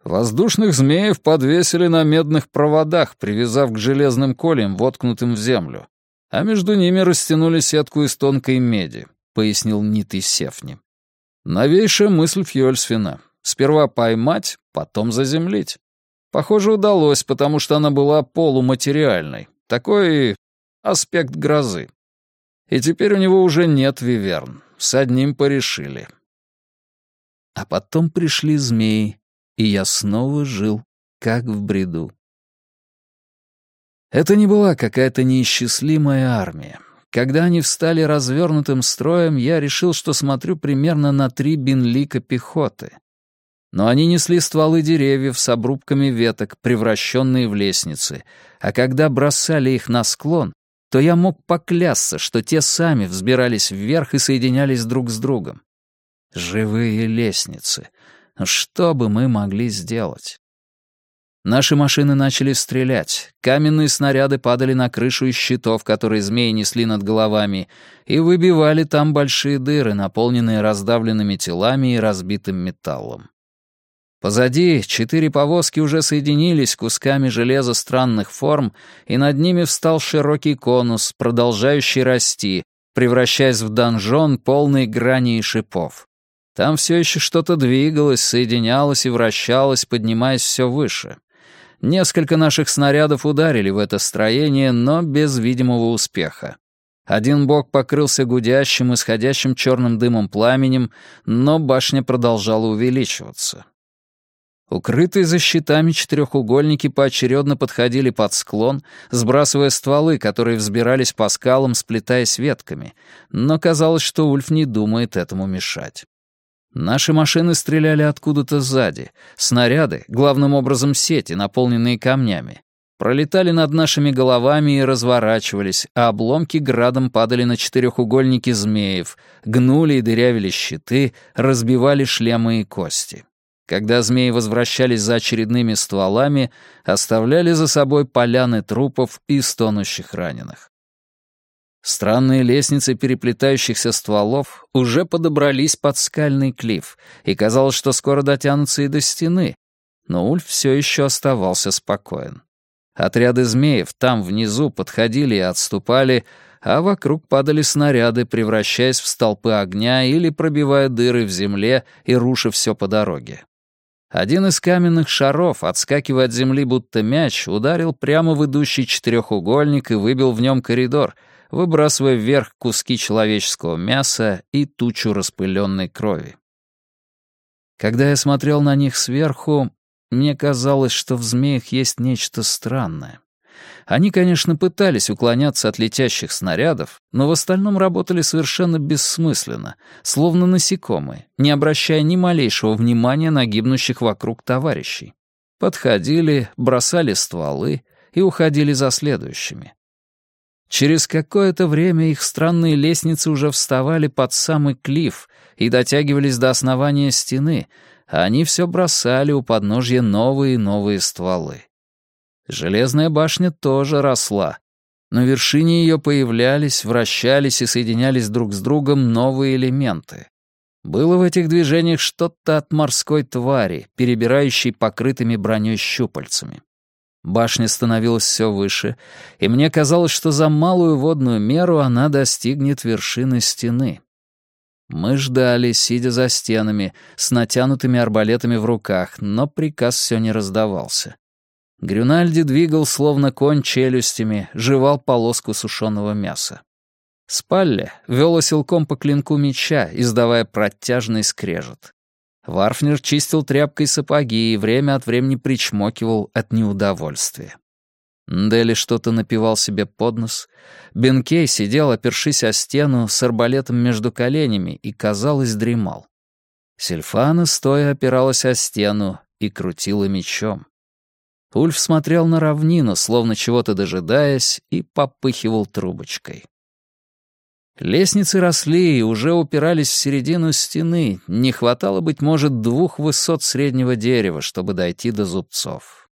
Воздушных змеев подвесили на медных проводах, привязав к железным кольям, воткнутым в землю, а между ними растянули сетку из тонкой меди, пояснил Нитый Сефни. Новейшая мысль Фьёльсвина. Сперва поймать, потом заземлить. Похоже, удалось, потому что она была полуматериальной. Такой аспект грозы. И теперь у него уже нет виверн. С одним порешили. А потом пришли змеи, и я снова жил, как в бреду. Это не была какая-то неисчислимая армия. Когда они встали развернутым строем, я решил, что смотрю примерно на 3 бинлика пехоты. Но они несли стволы деревьев с обрубками веток, превращенные в лестницы, а когда бросали их на склон, то я мог поклясться, что те сами взбирались вверх и соединялись друг с другом. Живые лестницы. Что бы мы могли сделать? Наши машины начали стрелять. Каменные снаряды падали на крышу из щитов, которые змеи несли над головами, и выбивали там большие дыры, наполненные раздавленными телами и разбитым металлом. Позади 4 повозки уже соединились кусками железа странных форм, и над ними встал широкий конус, продолжающий расти, превращаясь в донжон, полный граней и шипов. Там все еще что-то двигалось, соединялось и вращалось, поднимаясь все выше. Несколько наших снарядов ударили в это строение, но без видимого успеха. Один бок покрылся гудящим, исходящим черным дымом пламенем, но башня продолжала увеличиваться. Укрытые за щитами четырехугольники поочередно подходили под склон, сбрасывая стволы, которые взбирались по скалам, сплетаясь ветками, но казалось, что Ульф не думает этому мешать. Наши машины стреляли откуда-то сзади. Снаряды, главным образом сети, наполненные камнями, пролетали над нашими головами и разворачивались, а обломки градом падали на четырехугольники змеев, гнули и дырявили щиты, разбивали шлемы и кости. Когда змеи возвращались за очередными стволами, оставляли за собой поляны трупов и стонущих раненых. Странные лестницы переплетающихся стволов уже подобрались под скальный клифф, и казалось, что скоро дотянутся и до стены, но Ульф все еще оставался спокоен. Отряды змеев там внизу подходили и отступали, а вокруг падали снаряды, превращаясь в столпы огня или пробивая дыры в земле и руша все по дороге. Один из каменных шаров, отскакивая от земли будто мяч, ударил прямо в идущий четырехугольник и выбил в нем коридор, выбрасывая вверх куски человеческого мяса и тучу распыленной крови. Когда я смотрел на них сверху, мне казалось, что в змеях есть нечто странное. Они, конечно, пытались уклоняться от летящих снарядов, но в остальном работали совершенно бессмысленно, словно насекомые, не обращая ни малейшего внимания на гибнущих вокруг товарищей. Подходили, бросали стволы и уходили за следующими. Через какое-то время их странные лестницы уже вставали под самый клифф и дотягивались до основания стены, а они все бросали у подножья новые и новые стволы. Железная башня тоже росла. На вершине ее появлялись, вращались и соединялись друг с другом новые элементы. Было в этих движениях что-то от морской твари, перебирающей покрытыми броней щупальцами. Башня становилась все выше, и мне казалось, что за малую водную меру она достигнет вершины стены. Мы ждали, сидя за стенами, с натянутыми арбалетами в руках, но приказ все не раздавался. Грюнальди двигал, словно конь, челюстями, жевал полоску сушеного мяса. Спалле вел оселком по клинку меча, издавая протяжный скрежет. Варфнер чистил тряпкой сапоги и время от времени причмокивал от неудовольствия. Дели что-то напевал себе под нос. Бенкей сидел, опершись о стену, с арбалетом между коленями и, казалось, дремал. Сильфана, стоя, опиралась о стену и крутила мечом. Ульф смотрел на равнину, словно чего-то дожидаясь, и попыхивал трубочкой. Лестницы росли и уже упирались в середину стены. Не хватало, быть может, 2 высот среднего дерева, чтобы дойти до зубцов.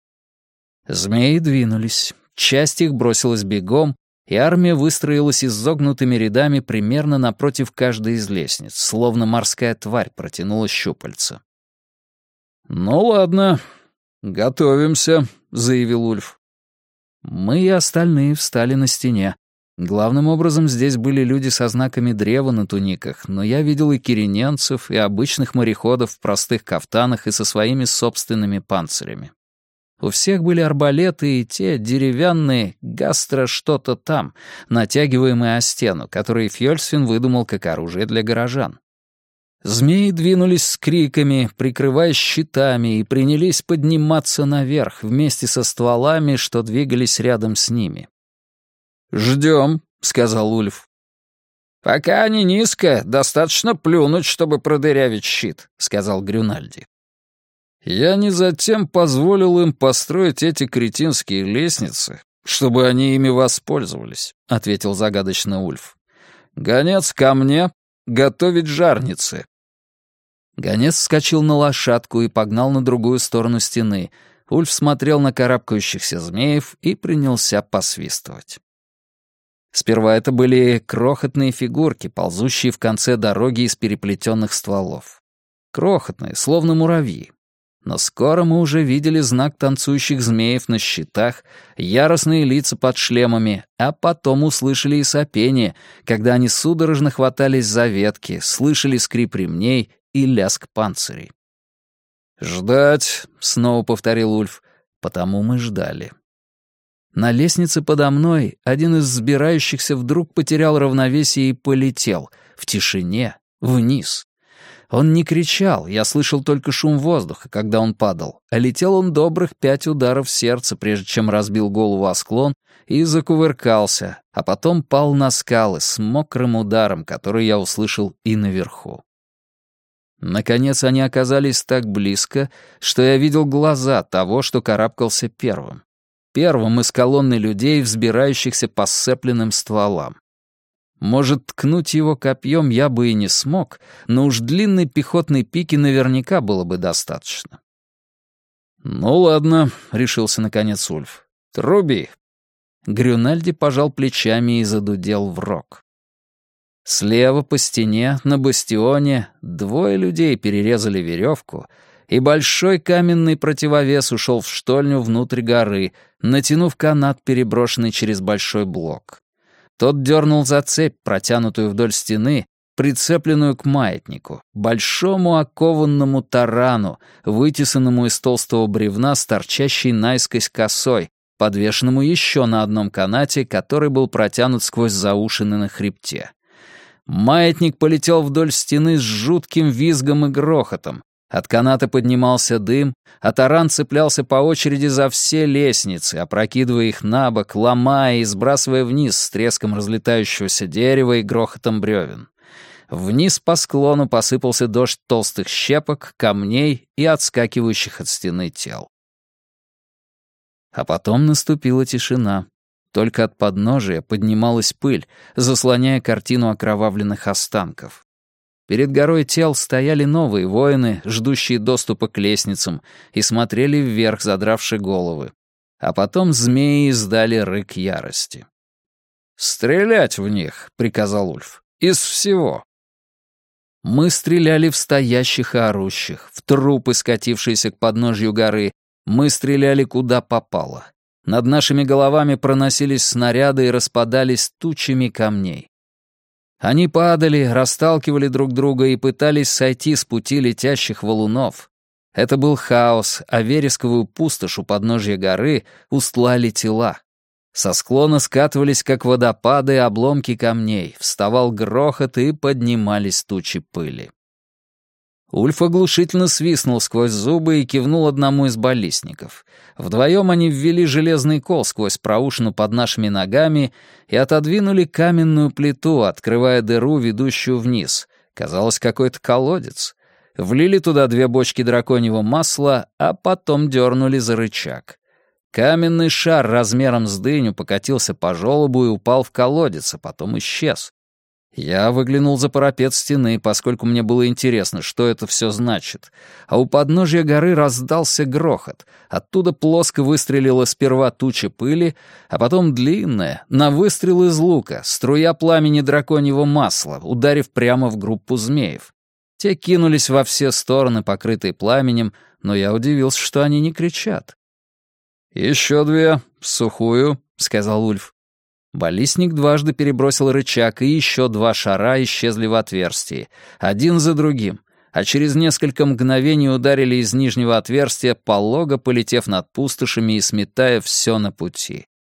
Змеи двинулись. Часть их бросилась бегом, и армия выстроилась изогнутыми рядами примерно напротив каждой из лестниц, словно морская тварь протянула щупальца. «Ну ладно, готовимся», — заявил Ульф. Мы и остальные встали на стене. Главным образом здесь были люди со знаками древа на туниках, но я видел и кирененцев, и обычных мореходов в простых кафтанах и со своими собственными панцирями. У всех были арбалеты и те деревянные гастро что-то там, натягиваемые о стену, которые Фьёльсвин выдумал как оружие для горожан. Змеи двинулись с криками, прикрываясь щитами, и принялись подниматься наверх вместе со стволами, что двигались рядом с ними. «Ждем», — сказал Ульф. «Пока они низко, достаточно плюнуть, чтобы продырявить щит», — сказал Грюнальди. «Я не затем позволил им построить эти кретинские лестницы, чтобы они ими воспользовались», — ответил загадочно Ульф. «Гонец ко мне, готовить жарницы». Гонец вскочил на лошадку и погнал на другую сторону стены. Ульф смотрел на карабкающихся змеев и принялся посвистывать. Сперва это были крохотные фигурки, ползущие в конце дороги из переплетенных стволов. Крохотные, словно муравьи. Но скоро мы уже видели знак танцующих змеев на щитах, яростные лица под шлемами, а потом услышали и сопение, когда они судорожно хватались за ветки, слышали скрип ремней и лязг панцирей. «Ждать», — снова повторил Ульф, — потому мы ждали. На лестнице подо мной один из взбирающихся вдруг потерял равновесие и полетел, в тишине, вниз. Он не кричал, я слышал только шум воздуха, когда он падал, а летел он добрых 5 ударов сердца, прежде чем разбил голову о склон и закувыркался, а потом пал на скалы с мокрым ударом, который я услышал и наверху. Наконец они оказались так близко, что я видел глаза того, что карабкался первым. Первым из колонны людей, взбирающихся по сцепленным стволам. Может, ткнуть его копьем я бы и не смог, но уж длинной пехотной пики наверняка было бы достаточно. «Ну ладно», — решился наконец Ульф. «Труби». Грюнальди пожал плечами и задудел в рог. Слева по стене, на бастионе, 2 людей перерезали веревку, и большой каменный противовес ушел в штольню внутрь горы, натянув канат, переброшенный через большой блок. Тот дернул за цепь, протянутую вдоль стены, прицепленную к маятнику, большому окованному тарану, вытесанному из толстого бревна с торчащей наискось косой, подвешенному еще на одном канате, который был протянут сквозь заушины на хребте. Маятник полетел вдоль стены с жутким визгом и грохотом. От каната поднимался дым, а таран цеплялся по очереди за все лестницы, опрокидывая их на бок, ломая и сбрасывая вниз с треском разлетающегося дерева и грохотом бревен. Вниз по склону посыпался дождь толстых щепок, камней и отскакивающих от стены тел. А потом наступила тишина. Только от подножия поднималась пыль, заслоняя картину окровавленных останков. Перед горой тел стояли новые воины, ждущие доступа к лестницам, и смотрели вверх, задравши головы. А потом змеи издали рык ярости. «Стрелять в них», — приказал Ульф, — «из всего». Мы стреляли в стоящих и орущих, в трупы, скатившиеся к подножью горы. Мы стреляли куда попало. Над нашими головами проносились снаряды и распадались тучами камней. Они падали, расталкивали друг друга и пытались сойти с пути летящих валунов. Это был хаос, а вересковую пустошь у подножья горы устлали тела. Со склона скатывались, как водопады, обломки камней, вставал грохот и поднимались тучи пыли. Ульф оглушительно свистнул сквозь зубы и кивнул одному из баллистников. Вдвоем они ввели железный кол сквозь проушину под нашими ногами и отодвинули каменную плиту, открывая дыру, ведущую вниз. Казалось, какой-то колодец. Влили туда 2 бочки драконьего масла, а потом дернули за рычаг. Каменный шар размером с дыню покатился по желобу и упал в колодец, а потом исчез. Я выглянул за парапет стены, поскольку мне было интересно, что это все значит. А у подножья горы раздался грохот. Оттуда плоско выстрелила сперва туча пыли, а потом длинная, на выстрел из лука, струя пламени драконьего масла, ударив прямо в группу змеев. Те кинулись во все стороны, покрытые пламенем, но я удивился, что они не кричат. «Еще 2, в сухую», — сказал Ульф. Баллистник дважды перебросил рычаг, и еще 2 шара исчезли в отверстии, один за другим, а через несколько мгновений ударили из нижнего отверстия, полого полетев над пустошами и сметая все на пути.